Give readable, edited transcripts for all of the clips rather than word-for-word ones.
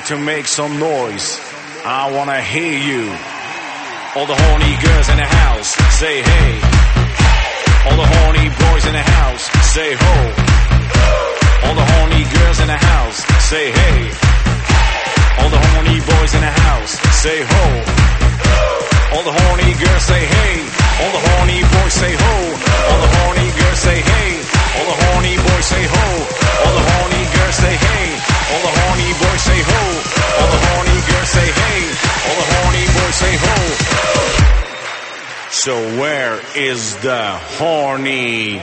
to make some noise. I wanna hear you. All the horny girls in the house, say hey. All the horny boys in the house, say ho. All the horny girls in the house, say hey. All the horny boys in the house, say ho. All the horny girls say hey. All the horny boys say ho. All the horny girls say hey. All the horny boys say ho. All the horny girls say hey. All the horny boys say ho. All the horny girls say hey. All the horny boys say ho. So where is the horny?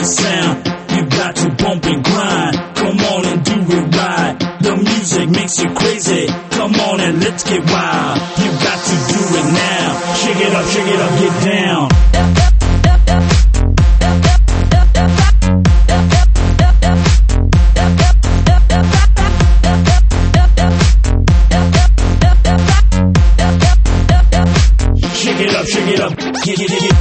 sound, you got to bump and grind. Come on and do it right. The music makes you crazy. Come on and let's get wild. You got to do it now. Shake it up, get down. Shake it up, get.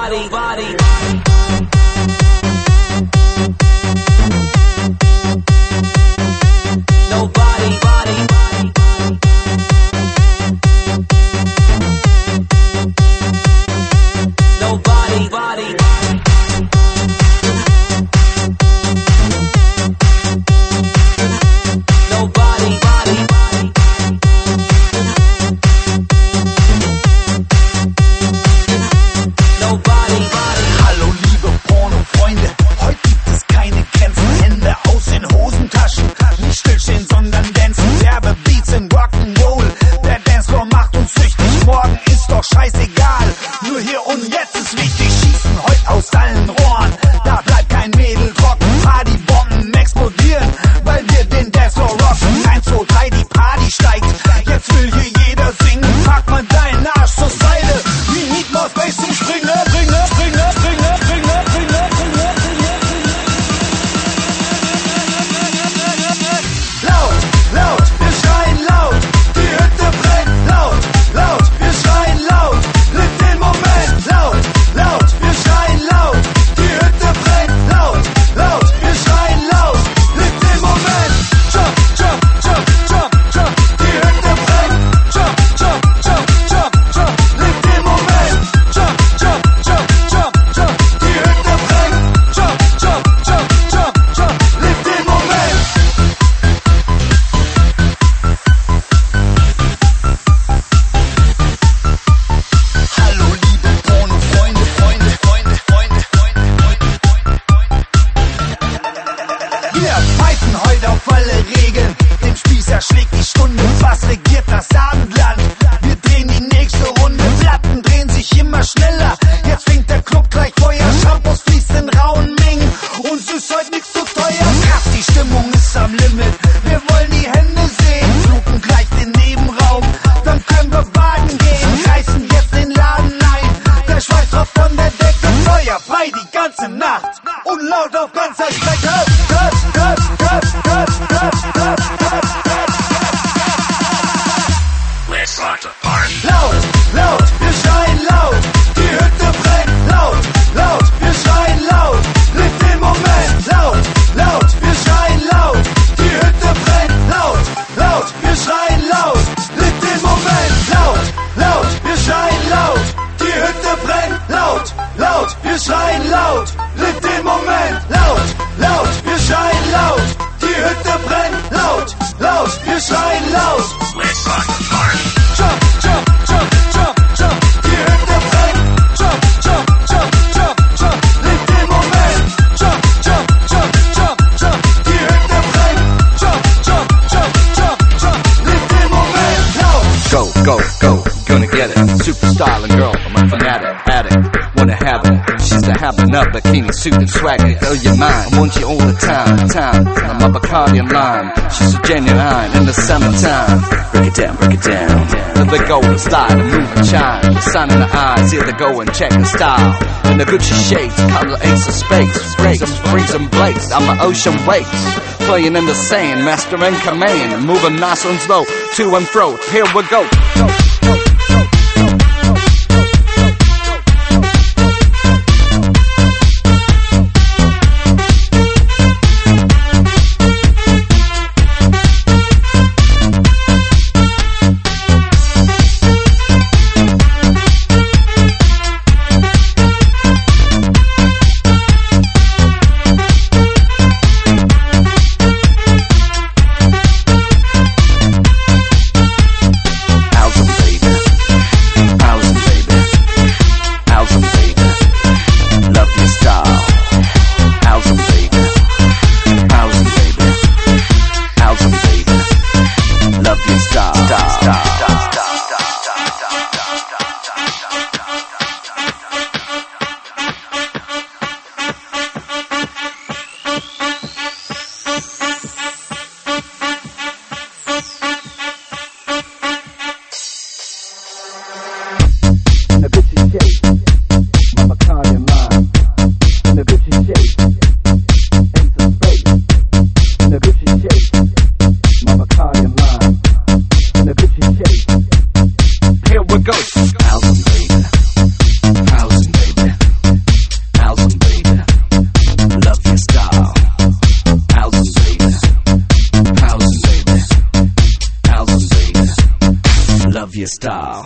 Bikini suit and swagger, oh you're mine. I want you all the time. I'm a Bacardi and lime. She's a genuine in the summertime. Break it down. The golden style, the move and chime. The sun in the eyes, here they go and check the style. And the Gucci shades, color ace of space. Freeze and blaze, I'm an ocean waves. Playing in the sand, master in command. Moving nice and slow, to and fro. Here we go. Out of love your style.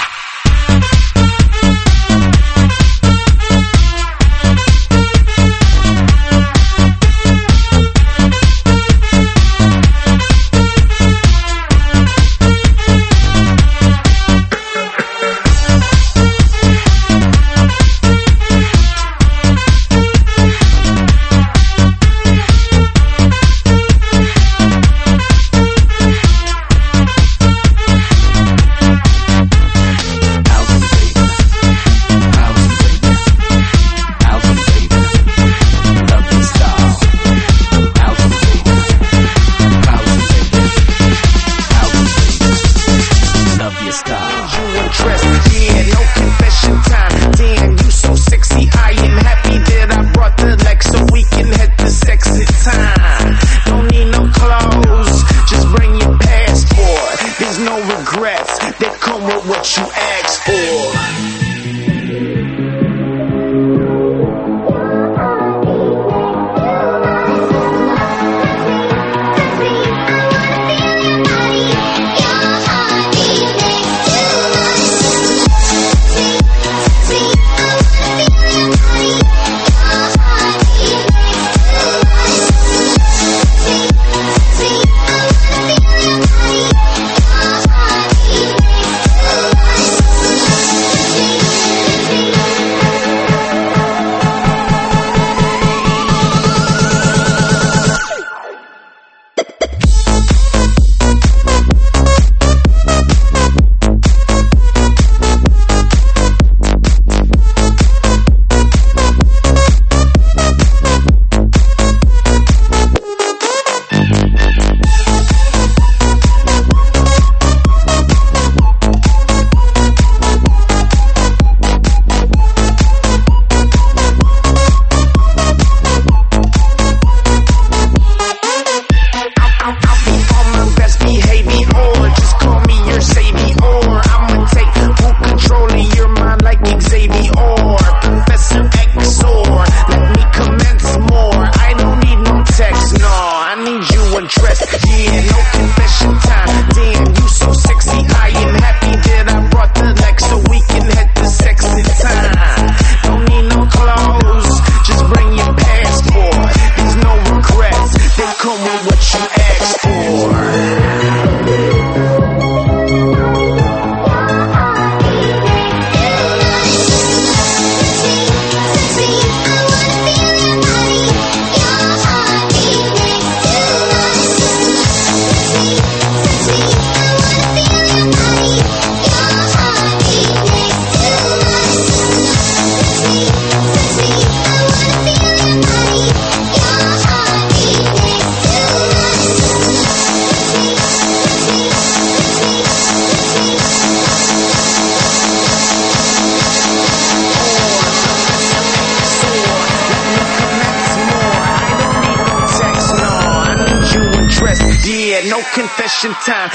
No confession time.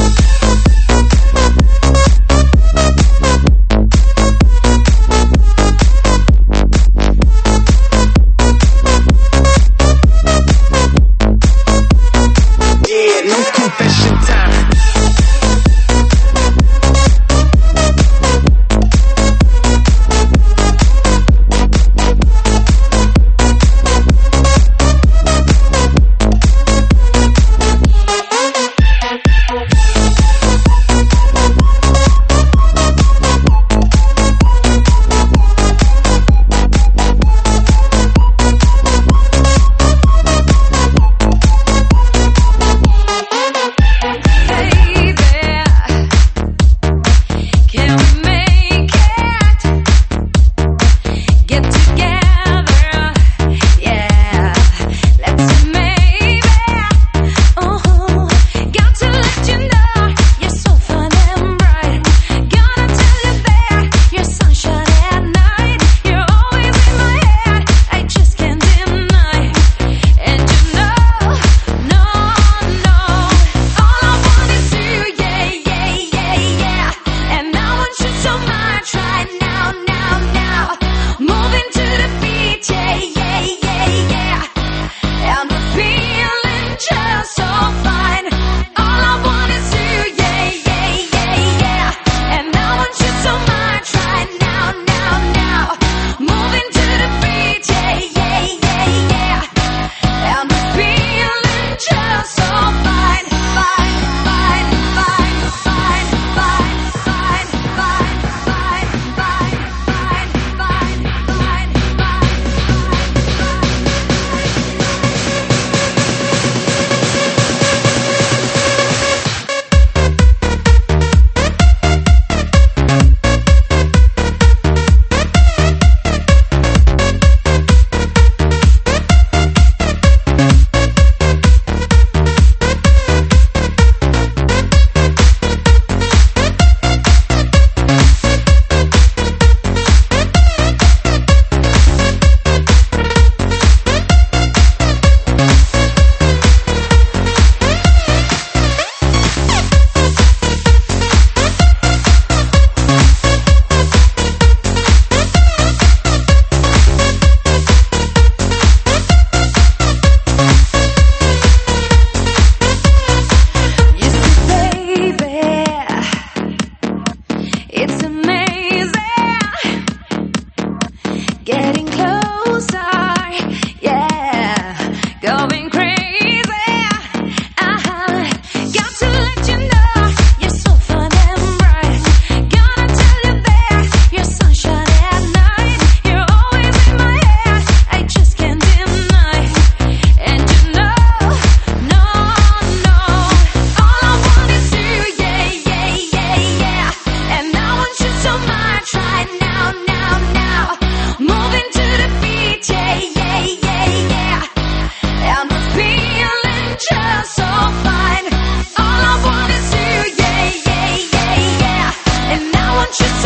Yeah, no confession time.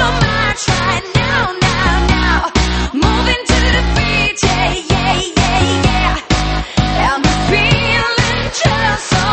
so much right now, now, now. Moving to the beat, yeah, yeah, yeah, yeah. And the feeling just so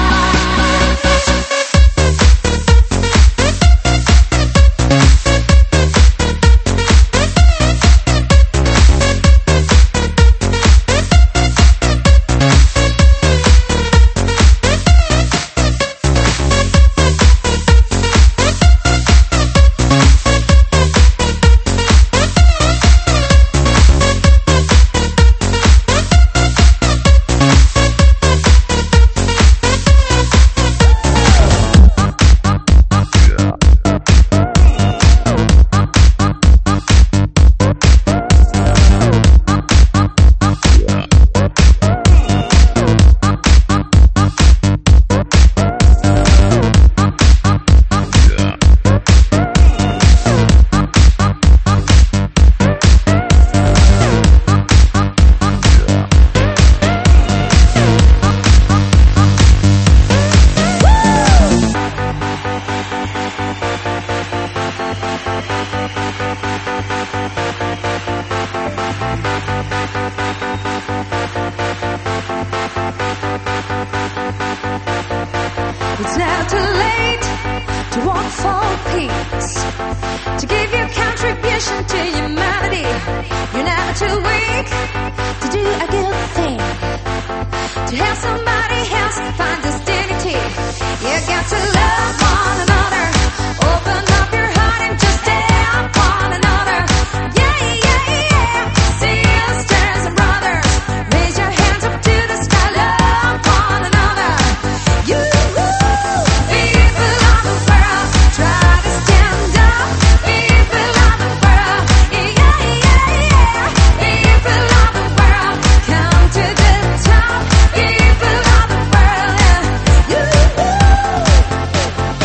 it's never too late to walk for peace, to give your contribution to humanity. You're never too weak to do a good thing, to help somebody else find this dignity. You got to love one another, open up your heart and just help one another. Yeah, yeah, yeah. Sisters and brothers, raise your hands up to the sky, love one another. You people of the world, try to stand up. People of the world, yeah, yeah, yeah. People of the world, come to the top. People of the world, yeah. You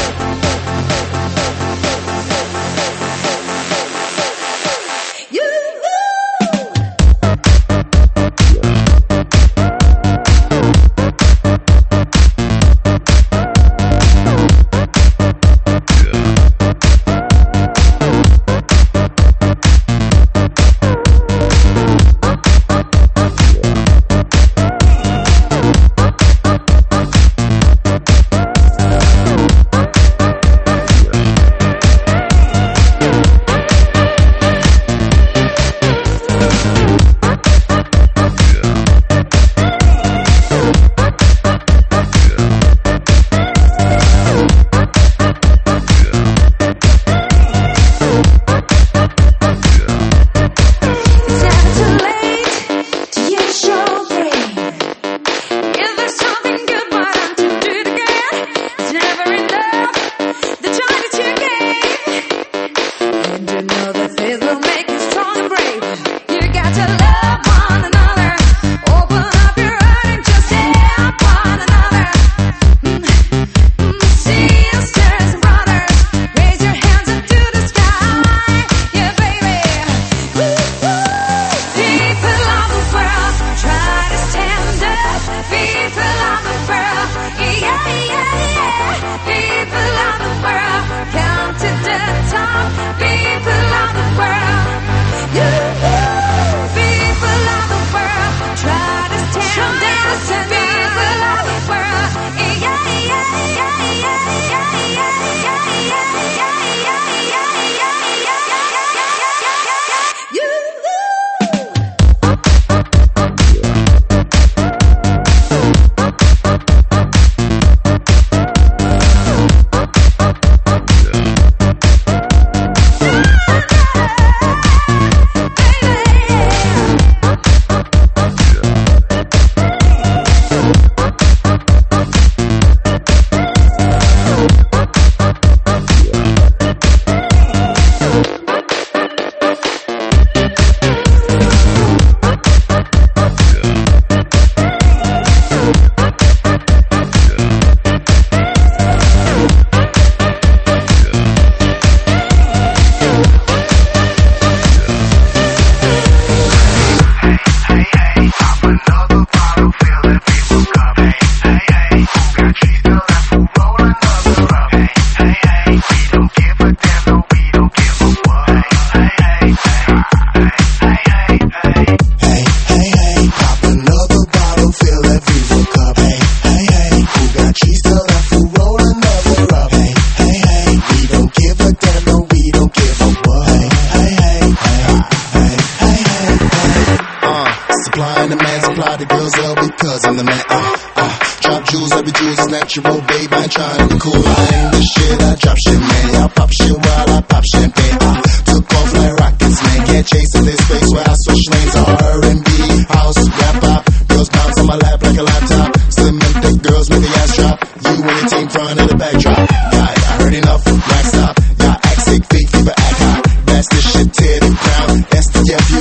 girls well because I'm the man. Drop jewels, every jewel's is natural, babe. I ain't trying to be cool. I ain't the shit, I drop shit, man. I pop shit while I pop champagne. Took off like rockets, man. Can't chase in this space where I switch lanes. R&B, house, rap pop. Girls bounce on my lap like a laptop. Slim and thick girls make the ass drop. You and your team front and the backdrop. Guy, I heard enough, black stop. Y'all act sick, fake fever, act hot. That's this shit, tear the ground. That's the FU.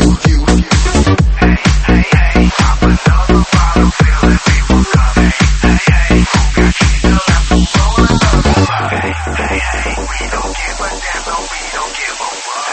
Pop another bottle, feel it, people coming. Hey, who got you still have to roll another round? Hey, we don't give a damn, no, we don't give a fuck.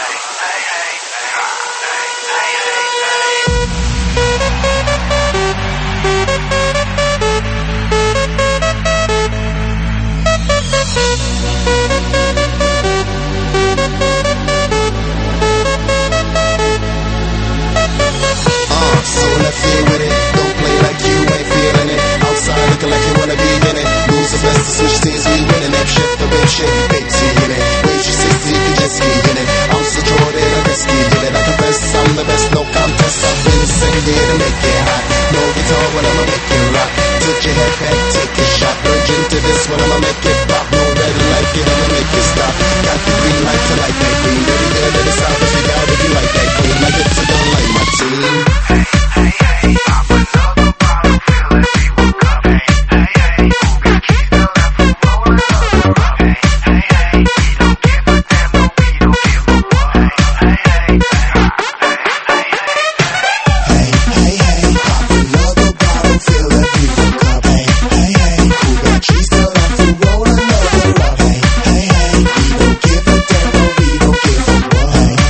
So let's deal with it. Don't play like you ain't feeling it. Outside looking like you wanna be in it. Lose the best to switch teams, we winning it. Shift the big shit, big T in it. Wait, you 60, you just ski in it. I'm so Jordan, I can ski in it. I confess I'm the best, no contest. I've been singing here to make it hot. No guitar when I'ma make it rock. Took your head back, take a shot. Urge into this when I'ma make it pop. No red light, it I'ma make it stop. Got the green light to light that green. Baby girl, let it sound, but you got if you like that green. Like it's a gun like my team. Hey, pop another bottle, feel it, people coming. Hey, who got you still left to roll another round? Hey, we don't give a damn, no, we don't give a fuck. Hey, pop another bottle, feel it, people coming. Hey, who got you still left to roll another round? Hey, we don't give a damn, no, we don't give a fuck.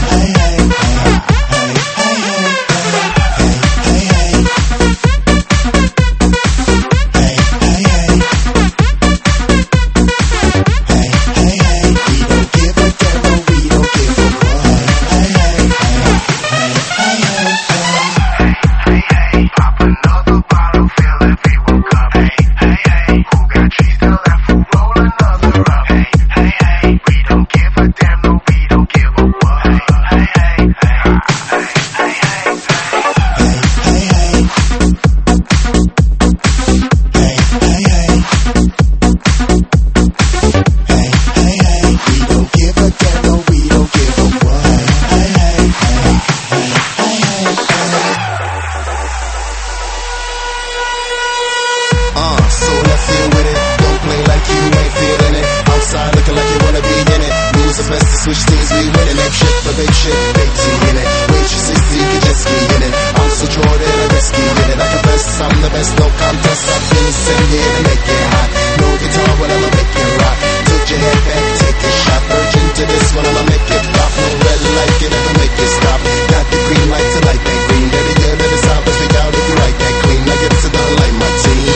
Switch teams, we winning that shit for big shit, big T in it. Wait, you 60, you can just ski in it. I'm so Jordan, I can ski in it. I confess I'm the best, no contest. I've been sitting here to make it hot. No guitar, but I'ma make it rock. Took your head back, take a shot. Urge into this one, I'ma make it pop. No red light, can never make it stop. Got the green light to light that green. Baby girl, let it sound, but figure out if you like that clean. I get to the light, my team.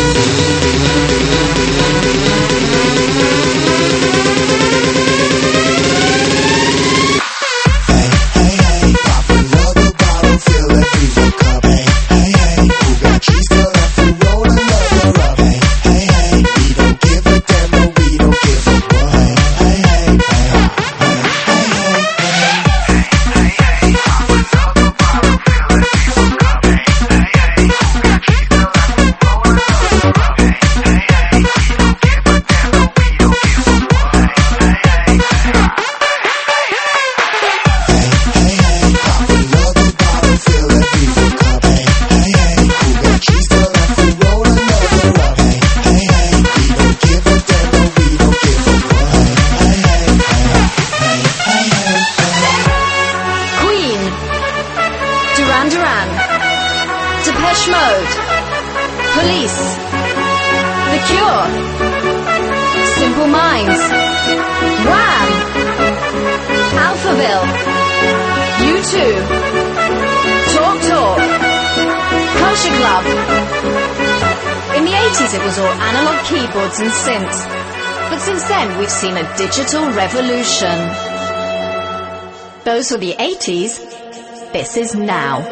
And synths. But since then, we've seen a digital revolution. Those were the 80s. This is now.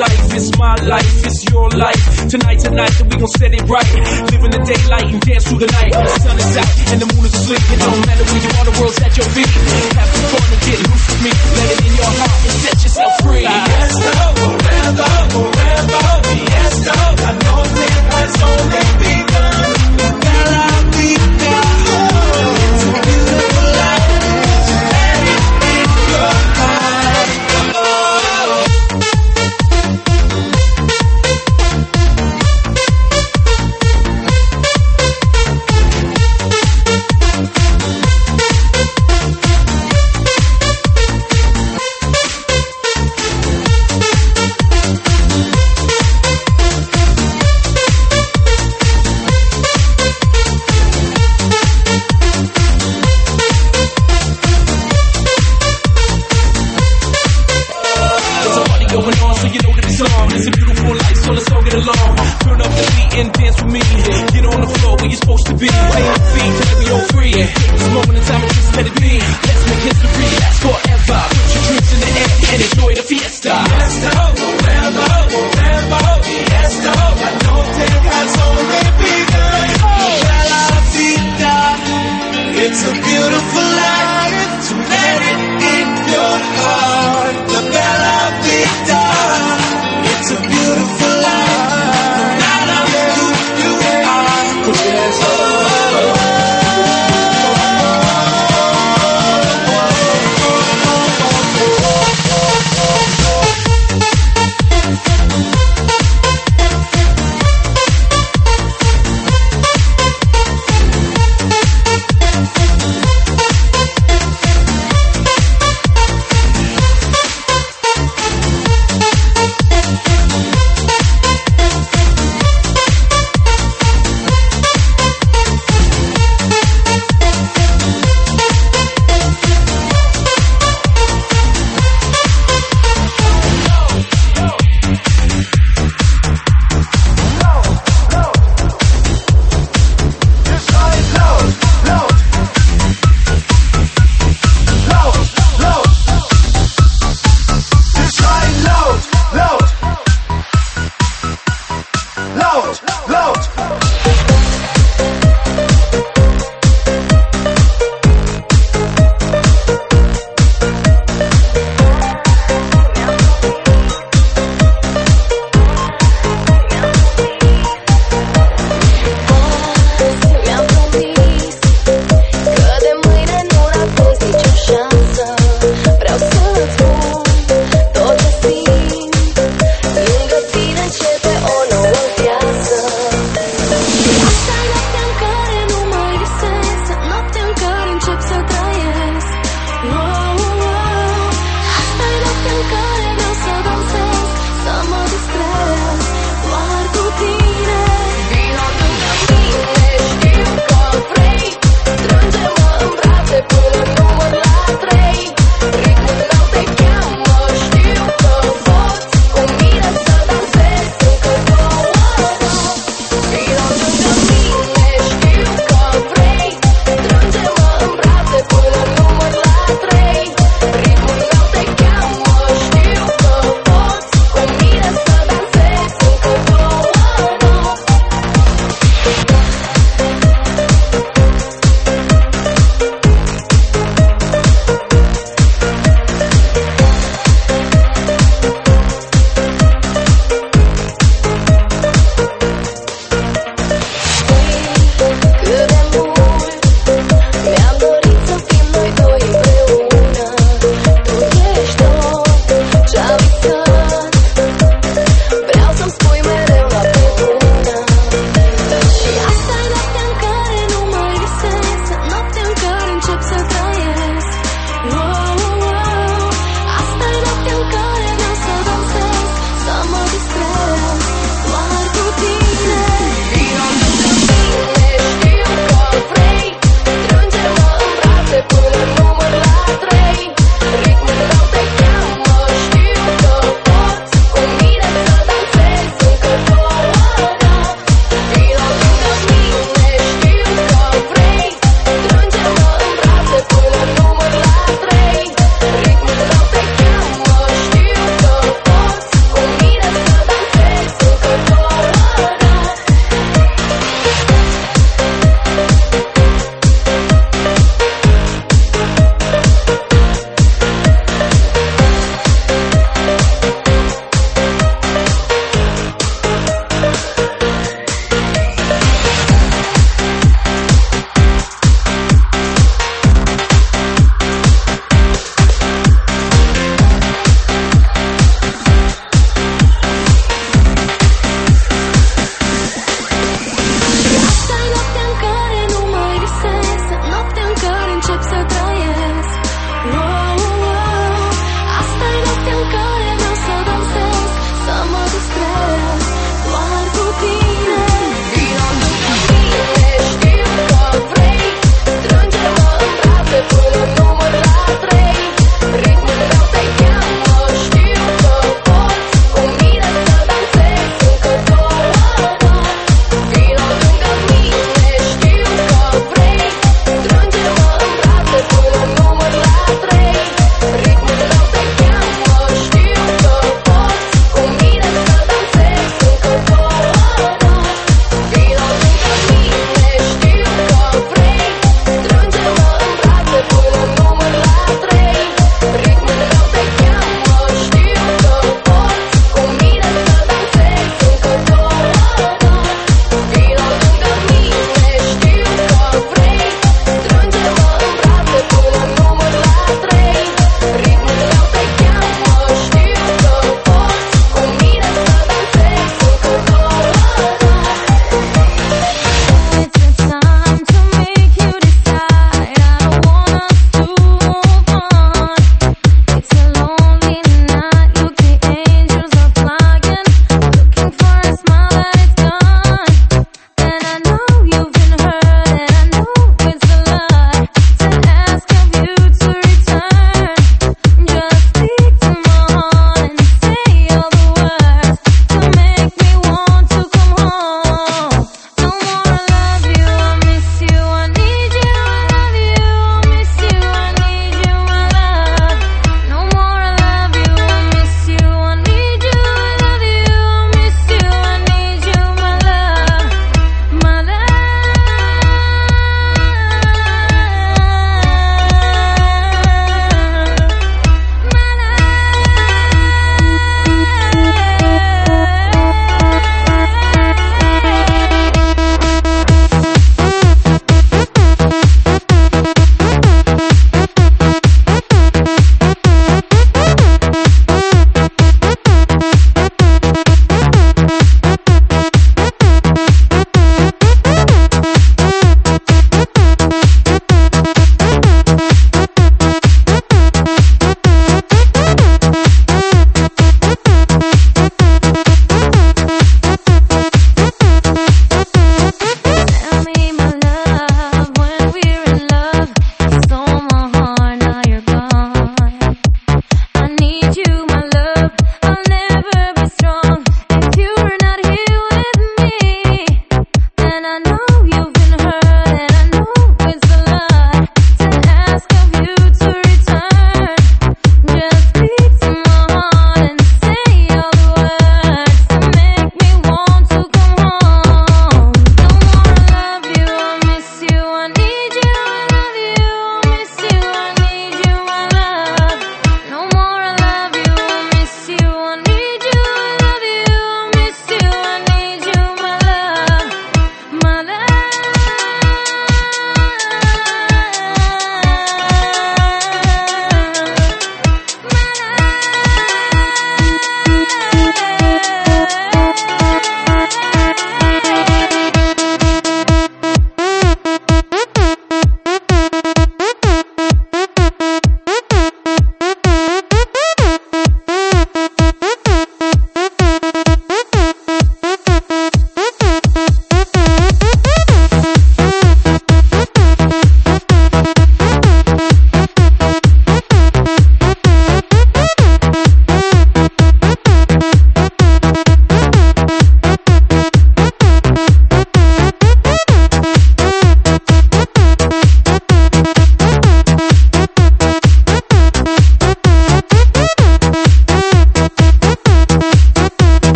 life, it's my life, it's your life. Tonight, then we gon' set it right. Live in the daylight and dance through the night. The sun is out and the moon is asleep. It don't matter where you are, the world's at your feet. Have some fun and get loose with me. Let it in your heart and set yourself free. Fiesta, forever, forever. Fiesta, I know that has only begun. Bella Vita, it's a beautiful life. Let it in your heart.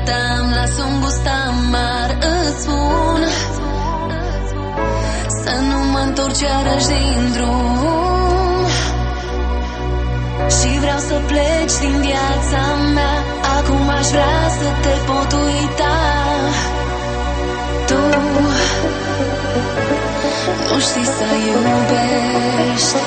ta îmi las un gust amar. Îți spun să nu mă întorc iarăși din drum, și vreau să pleci din viața mea. Acum aș vrea să te pot uita. Tu nu știi să iubești.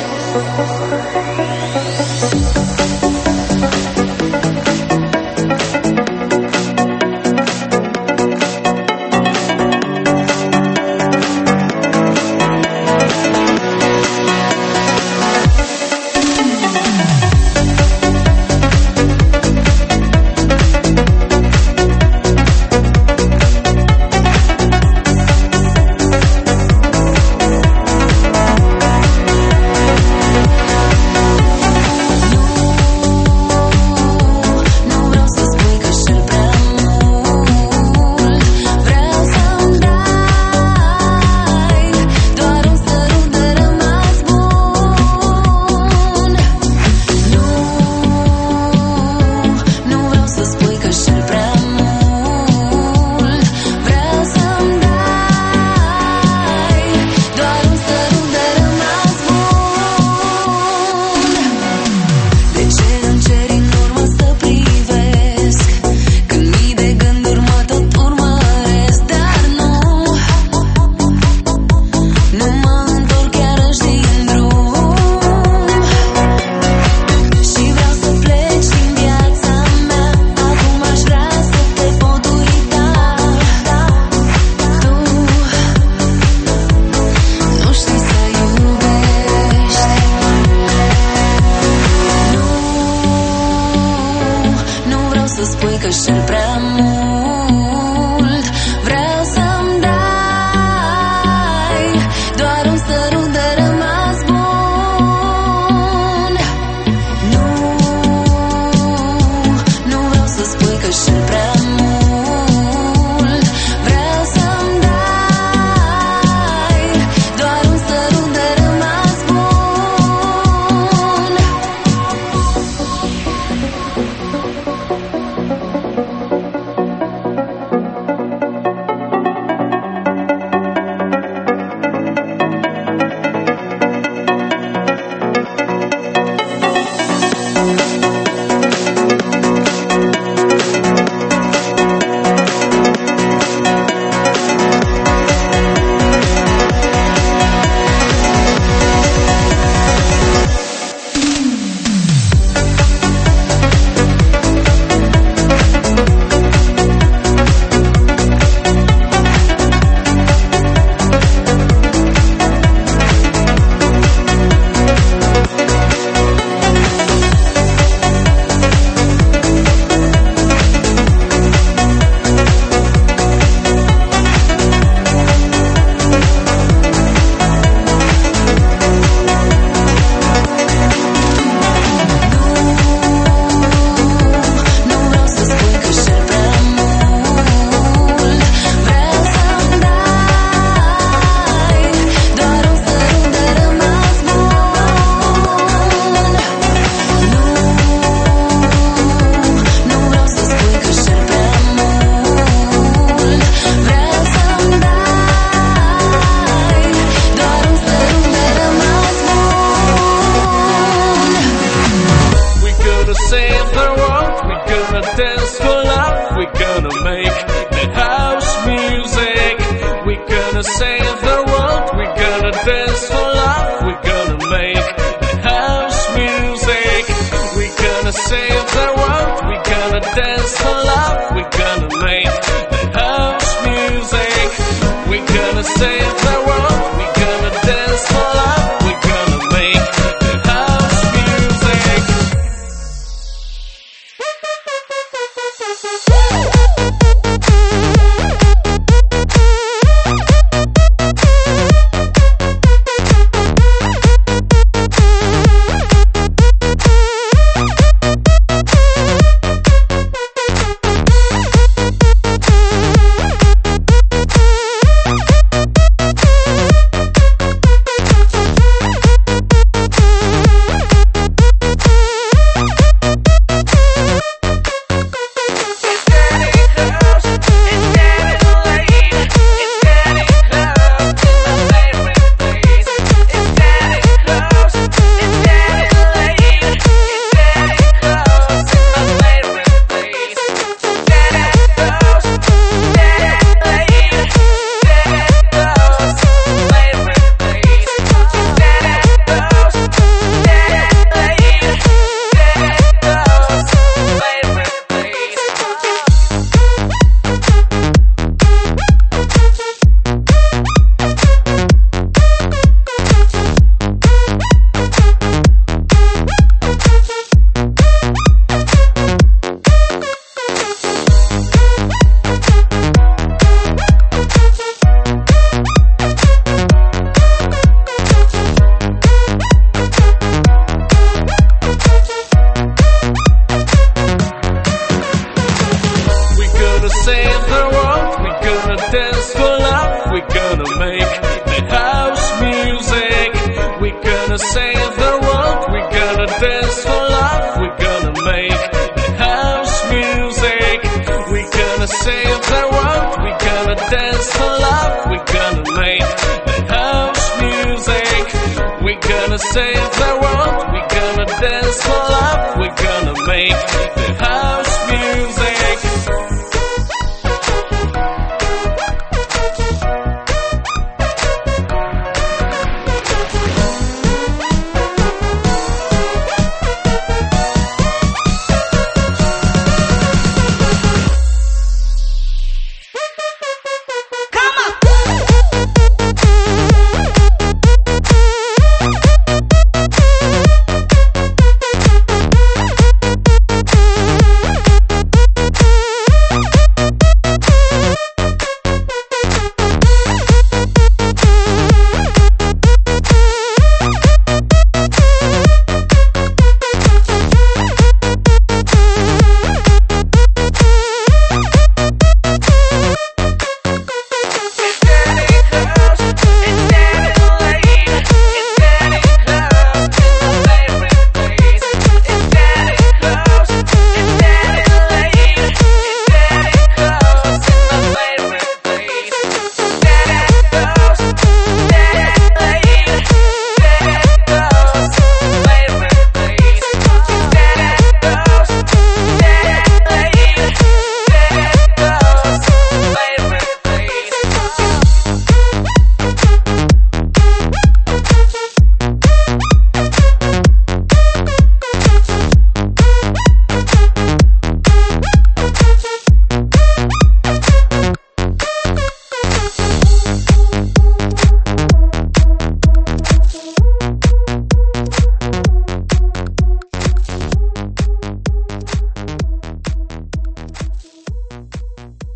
dance for love, we're gonna make the house music. We're gonna save the world, we're gonna dance for love, we're gonna make the house music. We're gonna save the world, we're gonna dance for love, we're gonna make